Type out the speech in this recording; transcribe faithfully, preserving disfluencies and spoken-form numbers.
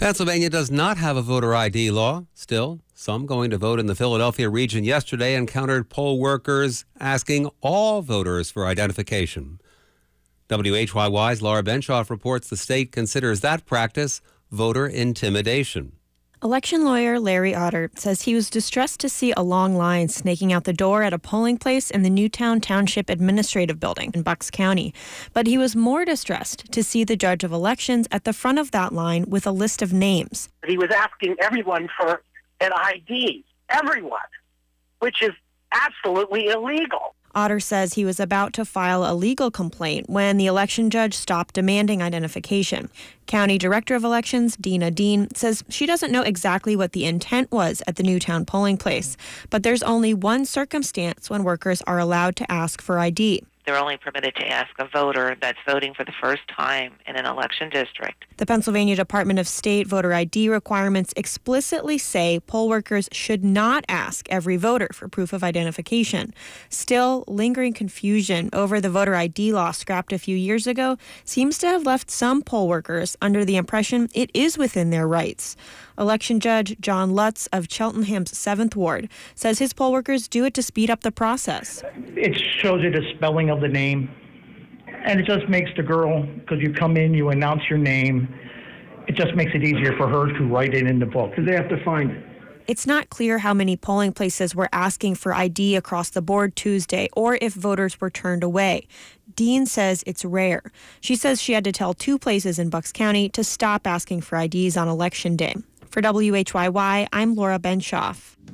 Pennsylvania does not have a voter I D law. Still, some going to vote in the Philadelphia region yesterday encountered poll workers asking all voters for identification. W H Y Y's Laura Benshoff reports the state considers that practice voter intimidation. Election lawyer Larry Otter says he was distressed to see a long line snaking out the door at a polling place in the Newtown Township Administrative Building in Bucks County. But he was more distressed to see the judge of elections at the front of that line with a list of names. He was asking everyone for an I D, everyone, which is absolutely illegal. Otter says he was about to file a legal complaint when the election judge stopped demanding identification. County Director of Elections, Dina Dean, says she doesn't know exactly what the intent was at the Newtown polling place, but there's only one circumstance when workers are allowed to ask for I D. They're only permitted to ask a voter that's voting for the first time in an election district. The Pennsylvania Department of State voter I D requirements explicitly say poll workers should not ask every voter for proof of identification. Still, lingering confusion over the voter I D law scrapped a few years ago seems to have left some poll workers under the impression it is within their rights. Election Judge John Lutz of Cheltenham's seventh Ward says his poll workers do it to speed up the process. It shows you the spelling of the name, and it just makes the girl, because you come in, you announce your name, it just makes it easier for her to write it in the book, because they have to find it. It's not clear how many polling places were asking for I D across the board Tuesday or if voters were turned away. Dean says it's rare. She says she had to tell two places in Bucks County to stop asking for I Ds on Election Day. For W H Y Y, I'm Laura Benshoff.